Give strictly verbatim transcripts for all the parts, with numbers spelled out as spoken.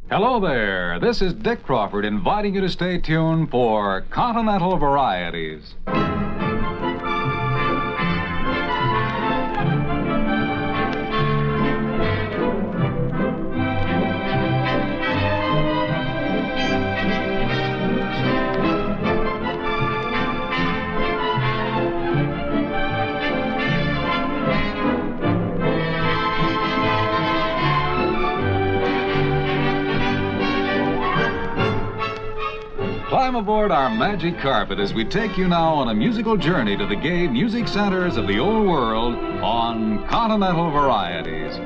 Hello there. This is Dick Crawford inviting you to stay tuned for Continental Varieties. Climb aboard our magic carpet as we take you now on a musical journey to the gay music centers of the old world on Continental Varieties.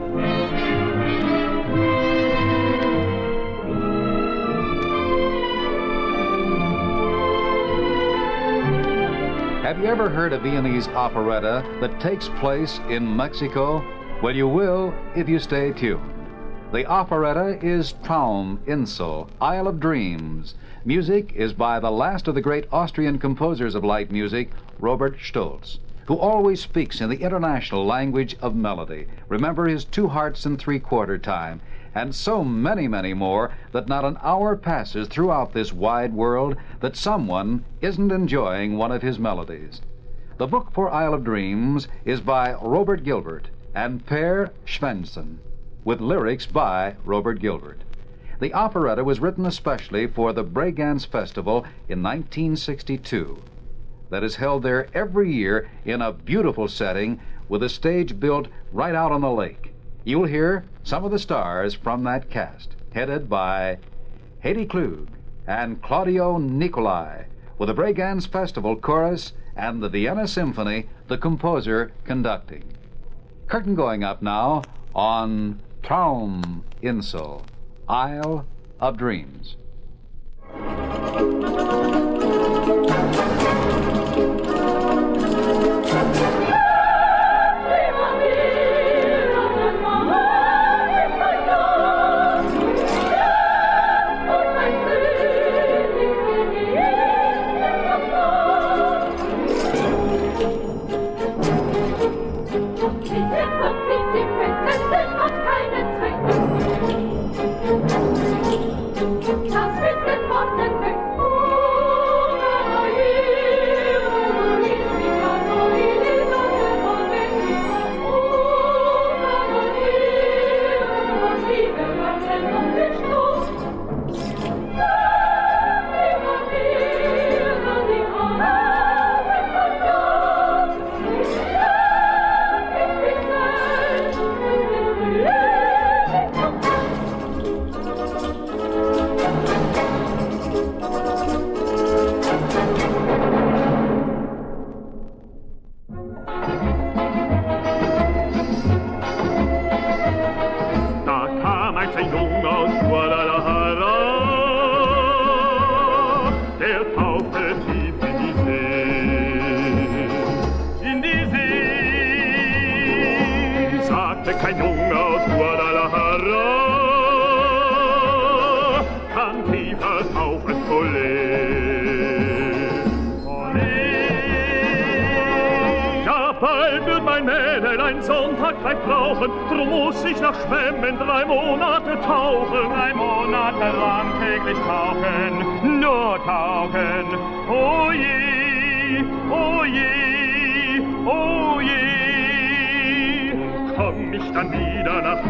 Have you ever heard a Viennese operetta that takes place in Mexico? Well, you will if you stay tuned. The operetta is Trauminsel, Isle of Dreams. Music is by the last of the great Austrian composers of light music, Robert Stolz, who always speaks in the international language of melody. Remember his two hearts and three-quarter time, and so many, many more that not an hour passes throughout this wide world that someone isn't enjoying one of his melodies. The book for Isle of Dreams is by Robert Gilbert and Per Svensson, with lyrics by Robert Gilbert. The operetta was written especially for the Bregenz Festival in nineteen sixty-two. That is held there every year in a beautiful setting with a stage built right out on the lake. You'll hear some of the stars from that cast, headed by Heidi Klug and Claudio Nicolai, with the Bregenz Festival Chorus and the Vienna Symphony, the composer, conducting. Curtain going up now on Trauminsel, Isle of Dreams. Kein Junge aus Guadalajara kann tiefer tauchen, Olé, Olé. Ja, bald wird mein Mädel ein Sonntag gleich brauchen, drum muss ich nach Schwemmen drei Monate tauchen, drei Monate lang täglich tauchen, nur tauchen, oh je, oh je, oh je. Komm ich dann wieder nach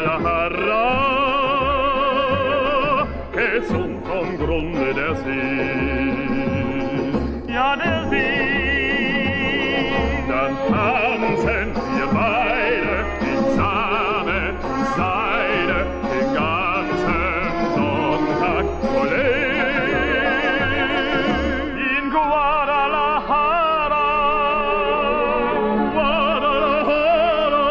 Guadalajara, gesund vom Grunde der See, ja der See. Dann tanzen wir beide in Same und Seide den ganzen Sonntag, olé, in Guadalajara, Guadalajara.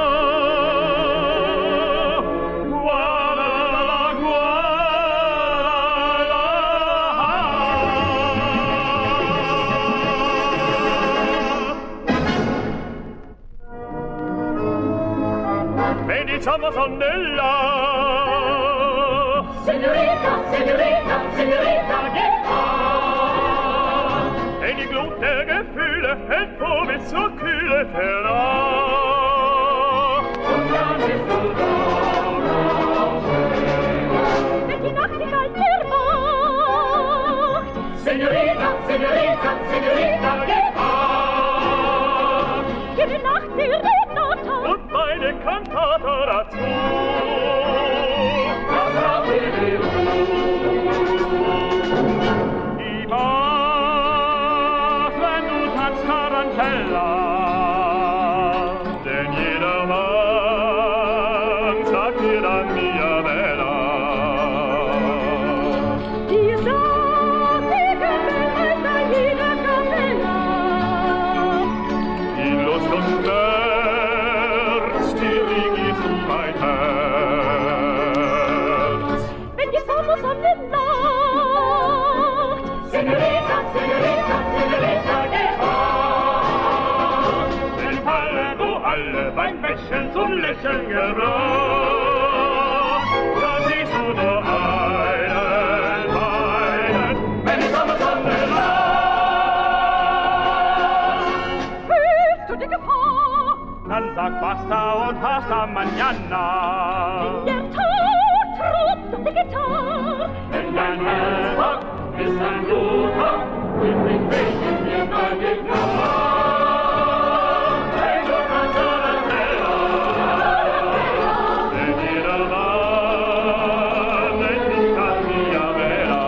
Diciamo sonnella, Signorita, signorita, signorita, geht an. Denn die Glut der Gefühle hält vor bis zur Kühle fernab. Und dann bist du da, Senorita, Senorita, geht ab. Jede Nacht Serenata und meine Kantate dazu. Das Raute Die Macht, wenn du tanzt, Tarantella, denn jeder Mann sagt dir dann Mia Bella. Die saftige Meister jeder Kapella. Die Lust und Wärts, die liegt in mein Herz. Wenn die Sonne Sonne Nacht Senorita, Senorita, Senorita, geht ab. Wenn alle, wo alle beim Wäschen zum Lächeln gebracht, da siehst du nur einen, einen, Wenn die Sonne Sonne lacht. fühlst du die Gefahr. dann sag basta und hasta mañana. Der Tod tropft um die Gitarre. Wenn dein Herz hockt, ist dein Blut hockt, und ich fürchte mir mal die Nacht. Wenn du kannst Tarantella, Denn jeder Mann nennt dich an Mia Bella.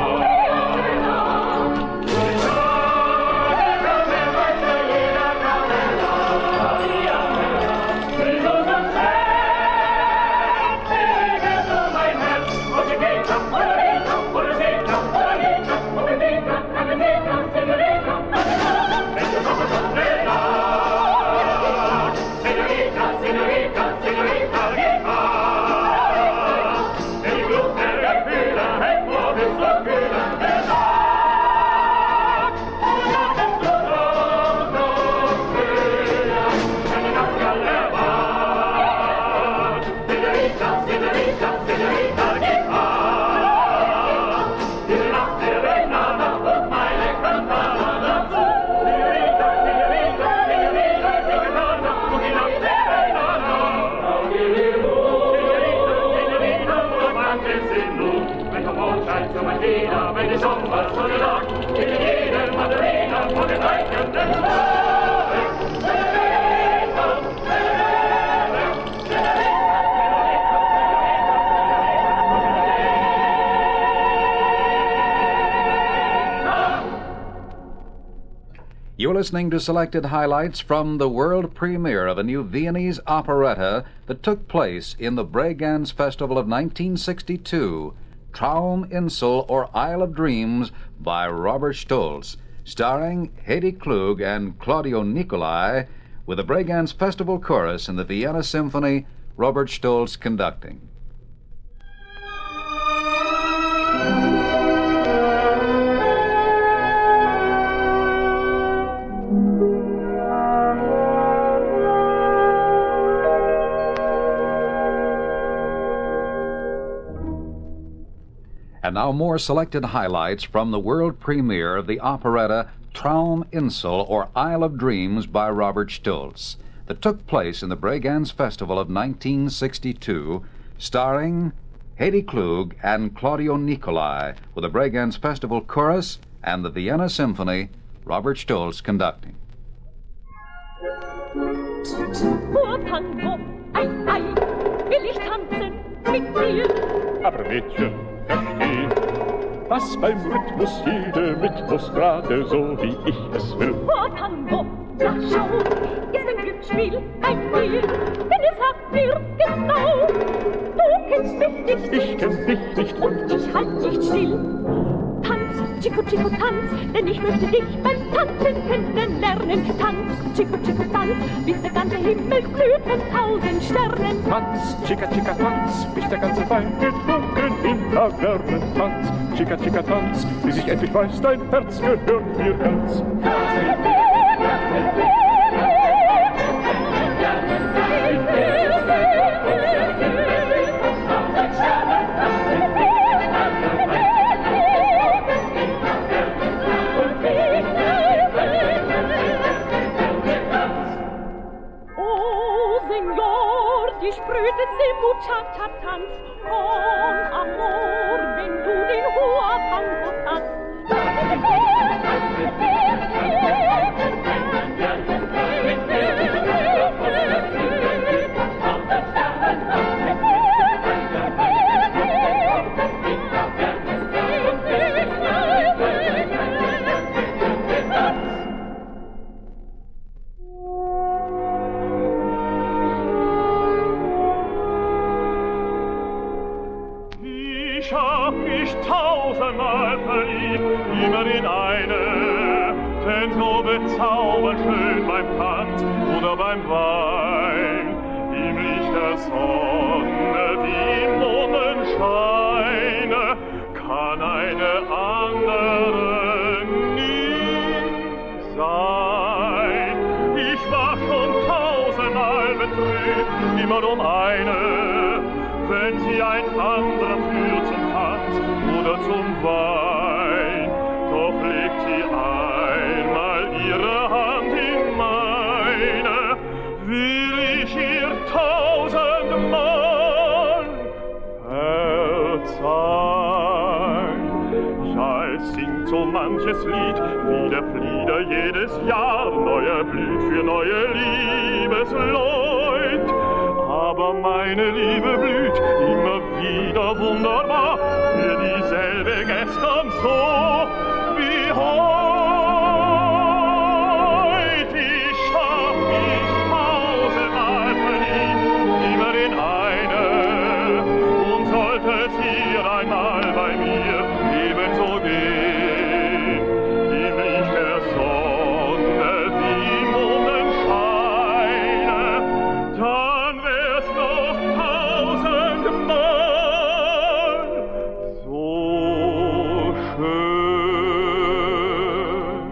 Senorita, Senorita, Senorita, geht ab. Denn die Glut der Gefühle hält vor bis zur kühlende Nacht. Und nach dem Blut noch höher, wenn die Nacht alle wacht. Senorita, Senorita, Senorita, geht ab. Die Nacht der Renata und meine Cantata dazu. Senorita, Senorita, Senorita, Senorita, und die Nacht der Renata. Senorita, Senorita, wo manches sind du, wenn der Mond scheint so mein Feder, wenn die Sommersonne lacht, in jedem Madrina vor den leuchtenden Sternen. Senorita, Senorita, You're listening to selected highlights from the world premiere of a new Viennese operetta that took place in the Bregenz Festival of nineteen sixty-two, Trauminsel or Isle of Dreams by Robert Stolz, starring Heidi Klug and Claudio Nicolai, with the Bregenz Festival Chorus and the Vienna Symphony, Robert Stolz conducting. And now more selected highlights from the world premiere of the operetta Trauminsel or Isle of Dreams by Robert Stolz that took place in the Bregenz Festival of nineteen sixty-two, starring Heidi Klug and Claudio Nicolai, with the Bregenz Festival Chorus and the Vienna Symphony, Robert Stolz conducting. Nur Tango, ei, ei, will ich tanzen mit dir. Aber Mädchen, versteh, was beim Rhythmus jede mitmuss, gerade so wie ich es will. Nur Tango, na schau, ist ein Glücksspiel bei mir, denn es sagt mir genau, du kennst mich nicht, Ich kenn dich nicht und ich halt nicht still. Tanz, Chico, Chico, tanz, denn ich möchte dich beim Tanzen kennenlernen. Tanz, Chico, Chico, tanz, bis der ganze Himmel glüht von tausend Sternen. Tanz, Chica, Chica, Tanz, bis der ganze Wein getrunken im Tavernen. Tanz, Chica, Chica, Tanz, bis ich endlich weiß, dein Herz gehört mir ganz. Die sprödeste Muchacha-Tanz, con amor, wenn du den Huapango tanzt. Ich hab mich tausendmal verliebt, immer in eine, denn so bezaubernd schön beim Tanz oder beim Wein, im Licht der Sonne wie im Mondenscheine, kann eine andere nie sein. Ich war schon tausendmal betrübt, immer um eine, wenn sie ein anderer führt zum Tanz oder zum Wein, doch legt sie einmal ihre Hand in meine, will ich ihr tausendmal verzeihen. Ja, es singt so manches Lied, wie der Flieder jedes Jahr neuer blüht für neue Liebesleut. Aber meine Liebe blüht immer wieder wunderbar, für dieselbe gestern so wie heut. Ich hab mich tausendmal verliebt, immer in eine, und sollte es hier einmal bei mir ebenso gehen, im Licht der Sonne wie im Mondenscheine, dann wär's noch tausendmal so schön.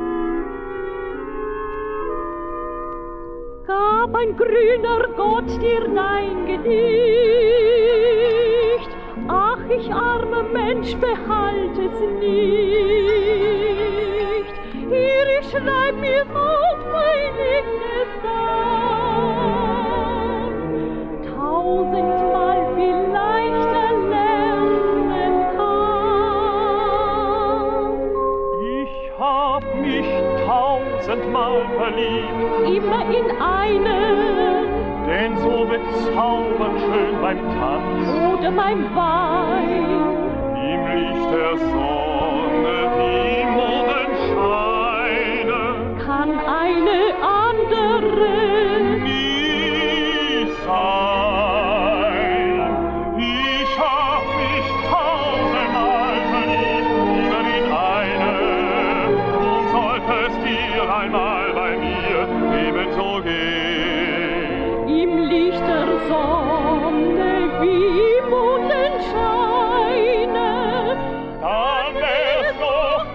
Gab ein grüner Gott dir dein Gedicht, ach, ich armer Mensch, behalt es nicht. Hier, ich schreib mir's auf, weil ich es dann tausendmal viel leichter lernen kann. Ich hab mich tausendmal verliebt, Immer in eine denn so bezaubernd schön beim Tanz oder beim Wein, im Licht der Sonne wie im Mondenscheine, kann eine andere nie sein. Ich hab mich tausendmal verliebt, immer in eine, und sollte es dir einmal bei mir ebenso gehen, im Licht der Sonne wie im Mondenscheine, dann wär's noch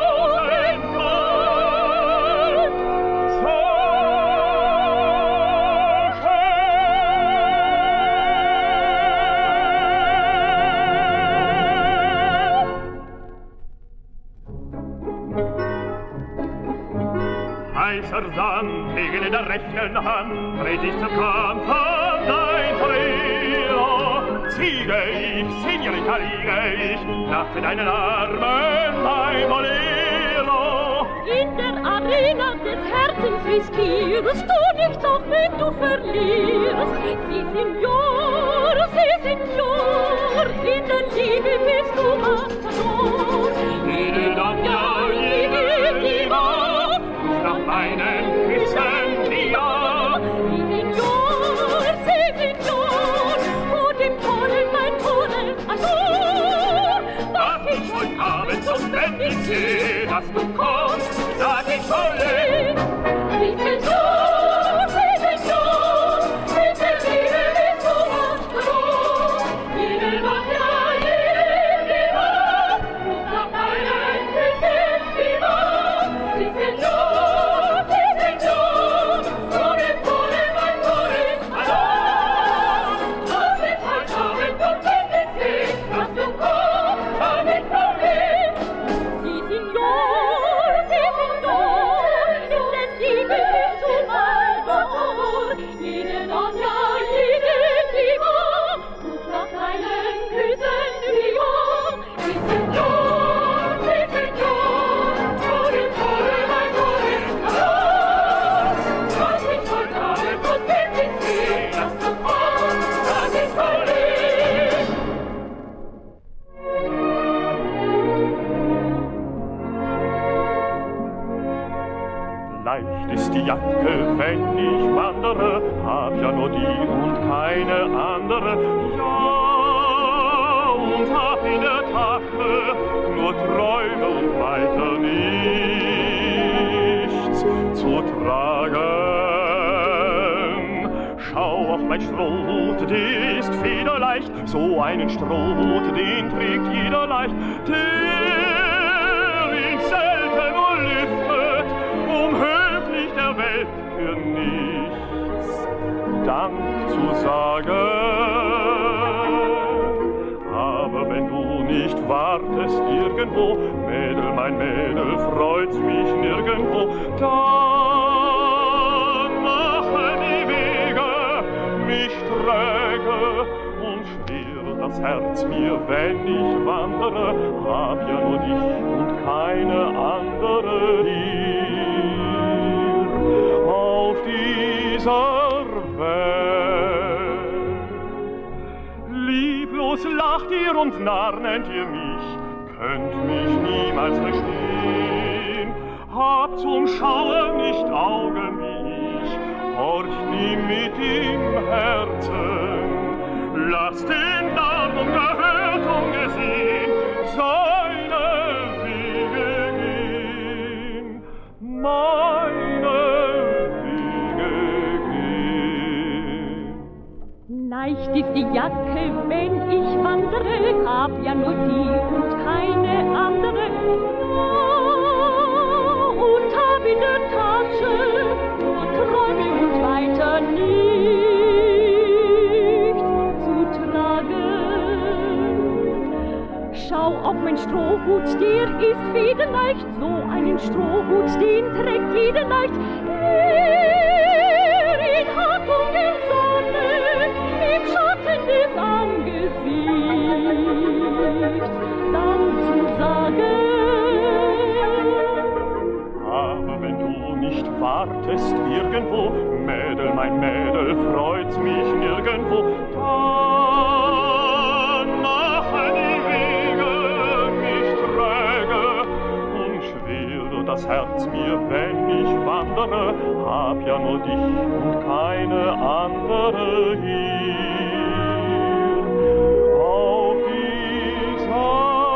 tausendmal so schön. Heißer Sand liegen in der rechten Hand, tret ich zum Kampf an dein Torero. Siege ich, Signorita, liege ich, nachts in deinen Armen, mein Bolero. in der Arena des Herzens riskierst du nichts, auch wenn du verlierst. Sie, Signor, sie, Signor, in der Liebe bist du Matador. Jede Donna, jede Diva, nach meinen Küssen, ja. Sie, Signor, sie, Signor, vor dem Tore, mein Tore, Ador. Darf ich heute Abend, und wenn ich seh, dass du kommst, sag ich wolle. Sie, Signor, sie, Signor, in der Liebe bist du Matador. Jede Donna, jede Diva, nach meinen Küssen, ja. Sie, Signor, sie, Signor, vor dem Tore, mein Tore, Ador. Darf ich heute Abend, und wenn ich seh, dass du kommst, sag ich wolle. Sie, Signor, sie, Signor, in der Liebe bist du Matador. Jede Donna, jede Diva, ruft nach deinen Küssen, ja. Sie, Signor, sie, Signor, vor dem Tore, mein Tore, Ador. Darf ich heute Abend, und wenn ich seh, dass du kommst, sag ich wolle. Leicht ist die Jacke, wenn ich wandere, hab ja nur die und keine andere. Ja, und und hab in der Tasche nur Träume und weiter nichts zu tragen. Schau auf mein Strohhut, der ist federleicht, so einen Strohhut, den trägt jeder leicht, der ihn selten nur lüftet, um höflich der Welt für nichts Dank zu sagen. Aber wenn du nicht wartest irgendwo, Mädel, mein Mädel, freut's mich nirgendwo, dann machen die Wege mich träge und schwer das Herz mir, wenn ich wandere, hab ja nur dich und keine andere hier auf dieser Welt. Lieblos lacht ihr und narr nennt ihr mich, könnt mich niemals verstehen. Habt zum Schauen nicht Augen wie ich, horcht nie mit im Herzen. Lasst den Narr ungehört, ungesehen seine Wege gehen, meine Wege gehen. Leicht ist die Jacke, wenn ich wandere, hab ja nur die und keine andere. Und hab in der Tasche nur Träume und weiter nichts zu tragen. Schau auf mein Strohhut, der ist federleicht, so einen Strohhut, den trägt jeder leicht. Der ihn hat um der Sonne im Schatten des Angesichts dann zu sagen. Aber wenn du nicht wartest irgendwo, Mädel, mein Mädel, freut's mich nirgendwo, dann machen die Wege mich träge und schwer das Herz mir, wenn ich wandere, hab ja nur dich und keine andere hier auf dieser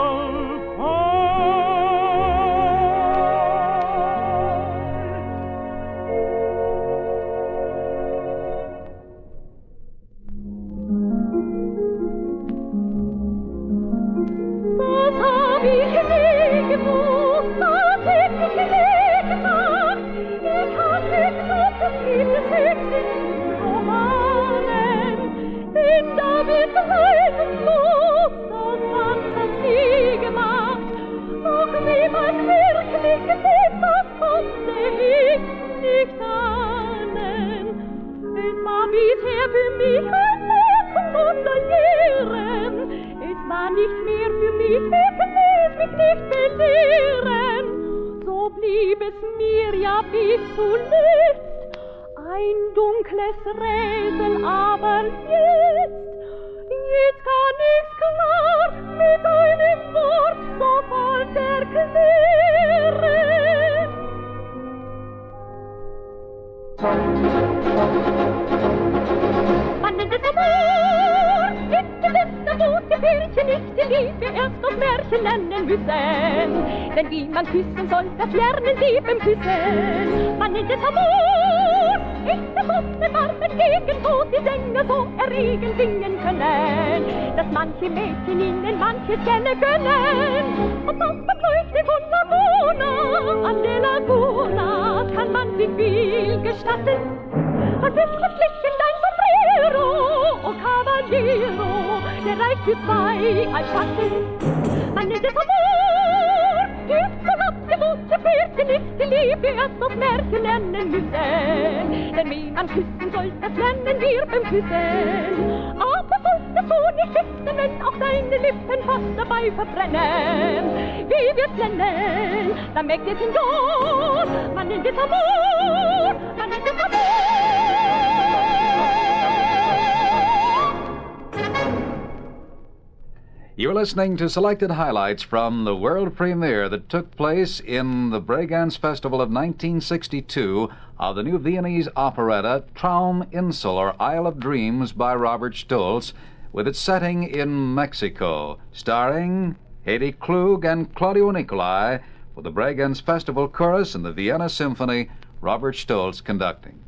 Rätsel, aber jetzt, jetzt kann ich's klar mit einem Wort sofort erklären. Man nennt es Amor, bitte, bitte, wo die Pärchen nicht die Liebe erst auf Märchen lernen müssen. Denn wie man küssen soll, das lernen sie beim Küssen. Man nennt es Amor, echte Sonne warmen gegen wo die Sänger so erregend singen können, dass manche Mädchen ihnen manches gerne gönnen. Und auf dem Leuchte von Laguna, an der Laguna, kann man sich viel gestatten. Und ist verpflichtend ein Sombrero, oh Cavaliero, der reicht für zwei als Schatten. Man nennt es Amor, ist so abgewohnte Pärchen nicht die Liebe erst auf Märchen lernen müssen. Denn wie man küssen soll, das lernen wir beim Küssen. Aber sollte so nicht wissen, wenn auch deine Lippen fast dabei verbrennen. Wie wir's nennen, dann merkt ihr Signor, man nennt es Amor, man nennt es Amor. You're listening to selected highlights from the world premiere that took place in the Bregenz Festival of nineteen sixty-two of the new Viennese operetta Traum Insel, or Isle of Dreams, by Robert Stolz, with its setting in Mexico, starring Hayley Klug and Claudio Nicolai, for the Bregenz Festival Chorus and the Vienna Symphony, Robert Stolz conducting.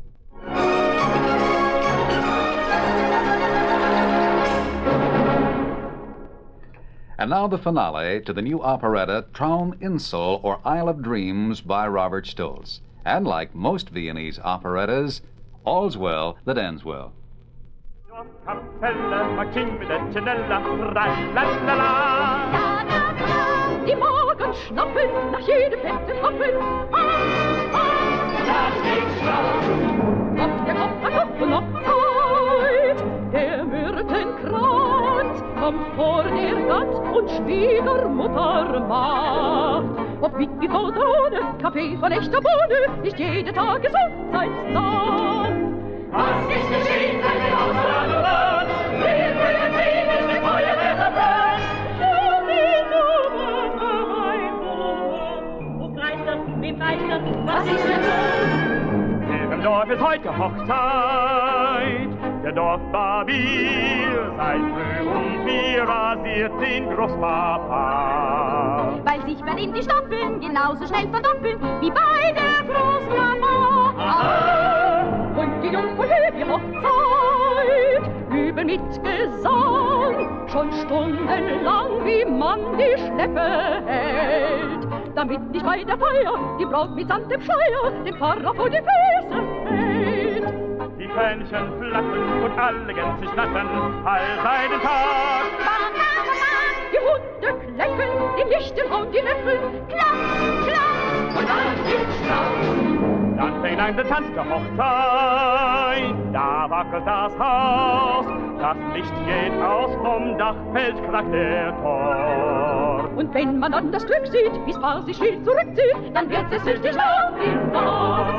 And now the finale to the new operetta Trauminsel, or Isle of Dreams, by Robert Stolz. And like most Viennese operettas, all's well that ends well. Die Morgen schnappen nach jedem fetten Happen. Das geht schlafen. Auf der Kopf hat noch Zeit. Der Myrtenkranz kommt vor der Gans und Schwiegermutter macht. Ob mit oder ohne Kaffee von echter Bohne, nicht jeder Tag Gesundheitsdag. Was ist geschehen, seit wir außer waren? Wir bringen Frieden, die Feuerwehr verbrannt. Was ist denn los? Hier im Dorf ist heute Hochzeit. Der Dorfbarbier seit früh um vier rasiert den Großpapa. Weil sich bei ihm die Stapeln genauso schnell verdoppeln wie bei der Großmama. Aha. Und die Jungfrau hört die Hochzeit üben mit Gesang schon stundenlang, wie man die Schleppe hält. Damit nicht bei der Feier die Braut mitsamt dem Schleier den Pfarrer vor die Füße fällt. Die Fähnchen flattern und alle Gänse schnattern, all seinen Tag. Die Hunde kläffen, die Lichten und die Löffel, klapp, klapp. Und dann geht's Schlafen. Dann fängt ein der Tanz der Hochzeit, da wackelt das Haus, das Licht geht aus, vom Dach fällt krackt der Tor. Und wenn man dann das Glück sieht, wie's Paar sich still zurückzieht, dann wird es richtig laut im Dorf.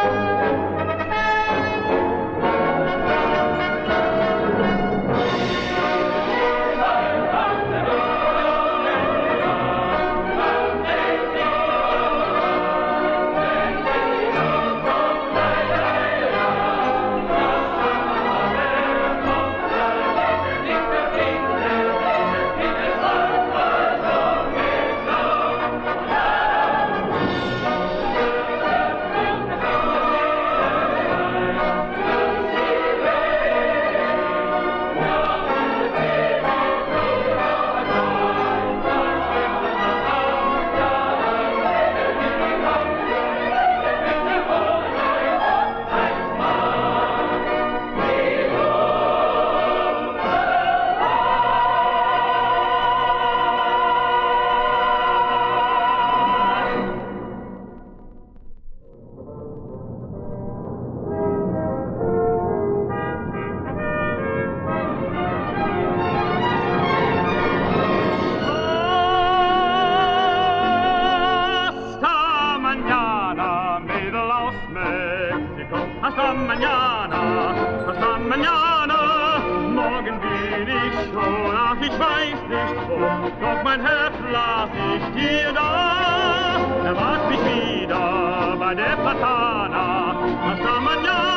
Hasta mañana, hasta mañana. Morgen bin ich schon, ach ich weiß nicht wo, doch mein Herz lass ich dir da. Erwart mich wieder bei der Platana, hasta mañana.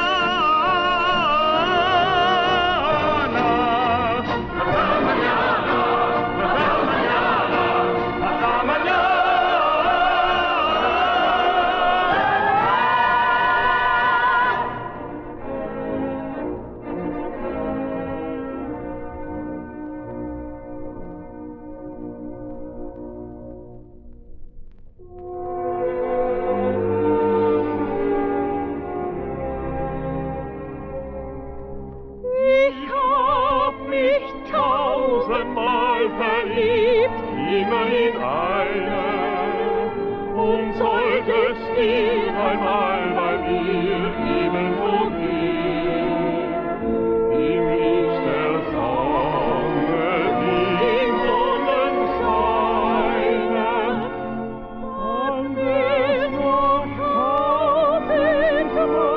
Hasta mañana, hasta mañana, hasta mañana. Tausendmal verliebt, immer in eine, und solltest du einmal bei mir ebenso gehen, im Licht der Sonne, wie im Sonnenscheine, dann wird noch tausendmal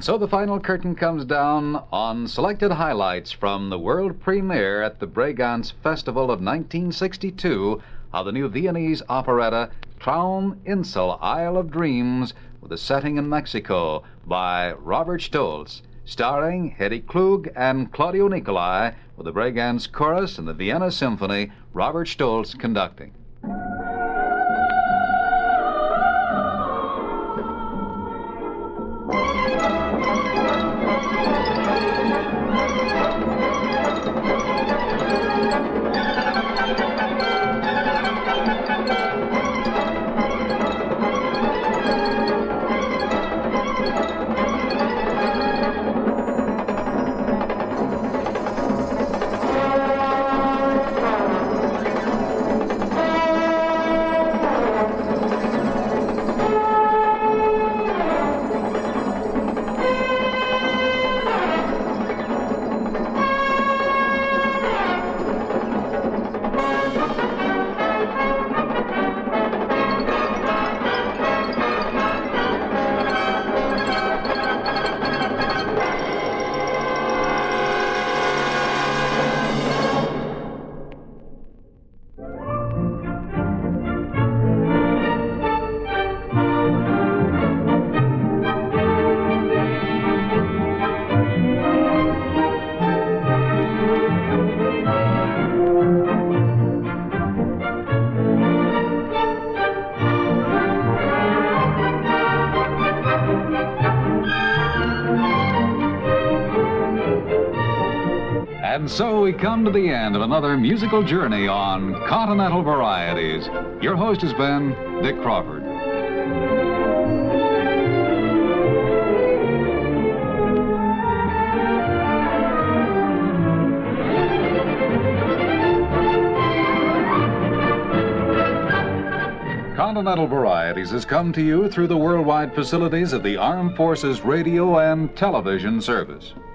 so the final curtain comes down on selected highlights from the world premiere at the Bregenz Festival of nineteen sixty-two of the new Viennese operetta Trauminsel, Isle of Dreams, with a setting in Mexico by Robert Stolz, starring Hetty Klug and Claudio Nicolai, with the Bregenz Chorus and the Vienna Symphony, Robert Stolz conducting. And so we come to the end of another musical journey on Continental Varieties. Your host has been Dick Crawford. Continental Varieties has come to you through the worldwide facilities of the Armed Forces Radio and Television Service.